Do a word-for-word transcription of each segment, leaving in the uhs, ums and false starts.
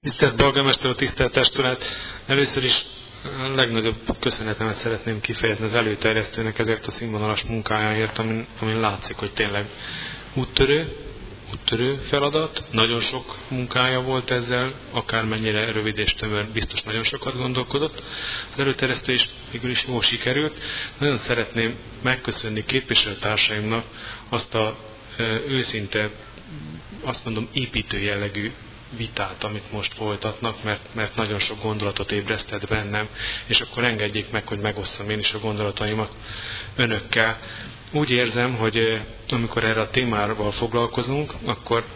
Tisztelt Polgármester úr, tisztelt testület! Először is a legnagyobb köszönetemet szeretném kifejezni az előterjesztőnek ezért a színvonalas munkájáért, amin, amin látszik, hogy tényleg úttörő, úttörő feladat. Nagyon sok munkája volt ezzel, akármennyire rövid és tömör, biztos nagyon sokat gondolkodott. Az előterjesztő is végül is jól sikerült. Nagyon szeretném megköszönni képviselőtársaimnak azt a őszinte, azt mondom, építő jellegű vitát, amit most folytatnak, mert, mert nagyon sok gondolatot ébresztett bennem, és akkor engedjék meg, hogy megosszam én is a gondolataimat önökkel. Úgy érzem, hogy amikor erre a témával foglalkozunk, akkor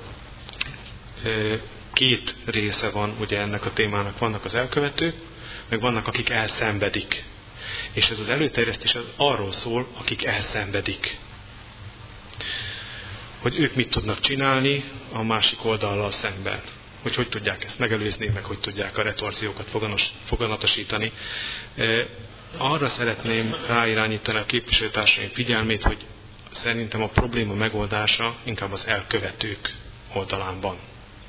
két része van ugye ennek a témának. Vannak az elkövetők, meg vannak, akik elszenvedik. És ez az előterjesztés az arról szól, akik elszenvedik. Hogy ők mit tudnak csinálni a másik oldallal szemben. Hogy hogy tudják ezt megelőzni, meg hogy tudják a retorziókat foganatosítani. Arra szeretném ráirányítani a képviselőtársaim figyelmét, hogy szerintem a probléma megoldása inkább az elkövetők oldalán van.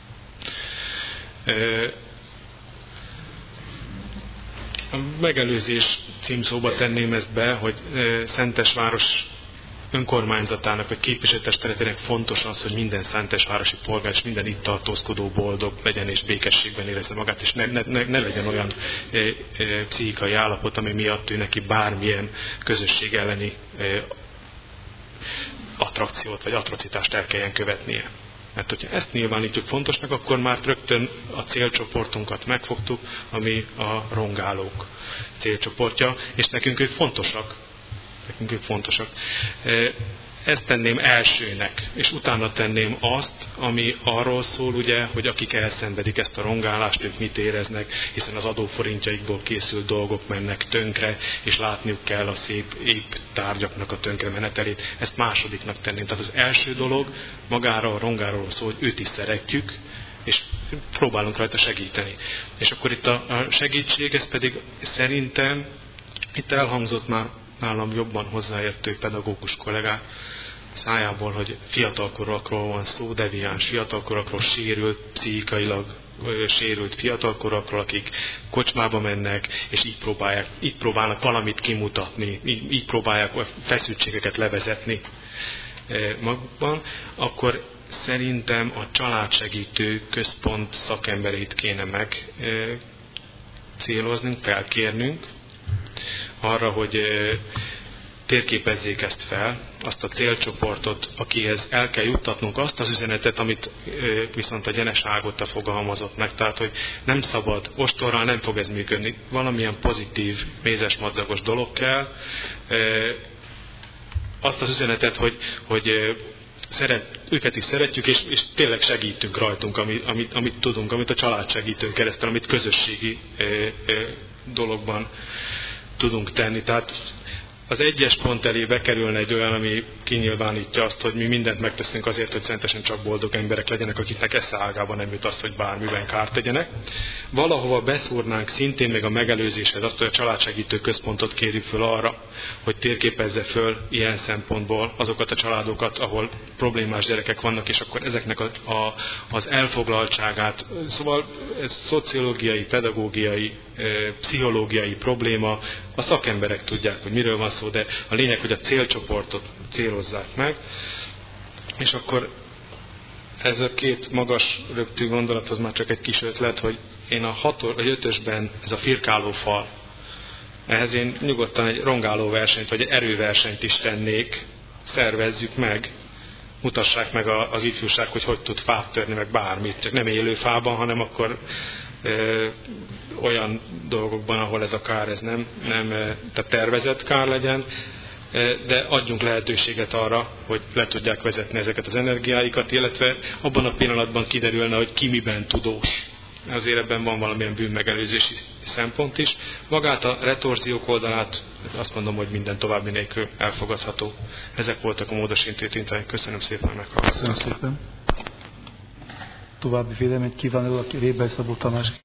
A megelőzés címszóba tenném ezt be, hogy Szentesváros önkormányzatának vagy képviselőtestületének fontos az, hogy minden szentesvárosi polgár és minden itt tartózkodó boldog legyen és békességben érezze magát, és ne, ne, ne legyen olyan e, e, pszichikai állapot, ami miatt ő neki bármilyen közösség elleni e, attrakciót vagy atrocitást el kelljen követnie. Mert hogyha ezt nyilvánítjuk fontosnak, akkor már rögtön a célcsoportunkat megfogtuk, ami a rongálók célcsoportja, és nekünk ők fontosak. Nekünk ők fontosak. Ezt tenném elsőnek, és utána tenném azt, ami arról szól, ugye, hogy akik elszenvedik ezt a rongálást, ők mit éreznek, hiszen az adóforintjaikból készült dolgok mennek tönkre, és látniuk kell a szép, épp tárgyaknak a tönkre menetelét. Ezt másodiknak tenném. Tehát az első dolog magára a rongáról szól, hogy őt is szeretjük, és próbálunk rajta segíteni. És akkor itt a segítség, ez pedig szerintem, itt elhangzott már nálam jobban hozzáértő pedagógus kollégák szájából, hogy fiatalkorúakról van szó, deviáns fiatalkorúakról, sérült, pszichikailag sérült fiatalkorúakról, akik kocsmába mennek, és így próbálják, így próbálnak valamit kimutatni, így, így próbálják a feszültségeket levezetni magukban, akkor szerintem a családsegítő központ szakemberét kéne meg céloznunk, felkérnünk, arra, hogy térképezzék ezt fel, azt a célcsoportot, akihez el kell juttatnunk azt az üzenetet, amit viszont a Gyenes Ágota fogalmazott meg. Tehát, hogy nem szabad, ostorral nem fog ez működni. Valamilyen pozitív, mézesmadzagos dolog kell. Azt az üzenetet, hogy, hogy szeret, őket is szeretjük, és, és tényleg segítünk rajtunk, amit, amit, amit tudunk, amit a családsegítőn keresztül, amit közösségi dologban tudunk tenni. Tehát az egyes pont elé bekerülne egy olyan, ami kinyilvánítja azt, hogy mi mindent megteszünk azért, hogy szentesen csak boldog emberek legyenek, akiknek esze ágában nem jut azt, hogy bármiben kárt tegyenek. Valahova beszúrnánk szintén még a megelőzéshez azt, hogy a családsegítő központot kérjük föl arra, hogy térképezze föl ilyen szempontból azokat a családokat, ahol problémás gyerekek vannak, és akkor ezeknek a, a, az elfoglaltságát, szóval ez szociológiai, pedagógiai, pszichológiai probléma, a szakemberek tudják, hogy miről van szó, de a lényeg, hogy a célcsoportot célozzák meg, és akkor ez a két magas röptű gondolathoz már csak egy kis ötlet, hogy én a hatos, vagy ötösben ez a firkáló fal, ehhez én nyugodtan egy rongáló versenyt, vagy egy erőversenyt is tennék, szervezzük meg, mutassák meg az ifjúság, hogy hogy tud fát törni, meg bármit, csak nem élő fában, hanem akkor Ö, olyan dolgokban, ahol ez a kár ez nem, nem tehát tervezett kár legyen, de adjunk lehetőséget arra, hogy le tudják vezetni ezeket az energiáikat, illetve abban a pillanatban kiderülne, hogy ki miben tudós. Azért ebben van valamilyen bűnmegelőzési szempont is. Magát a retorziók oldalát azt mondom, hogy minden további nélkül elfogadható. Ezek voltak a módosító indítványok. Köszönöm szépen, hogy meghallgattak. Köszönöm szépen. További véleményt kívánok, Réber Szabó Tamás.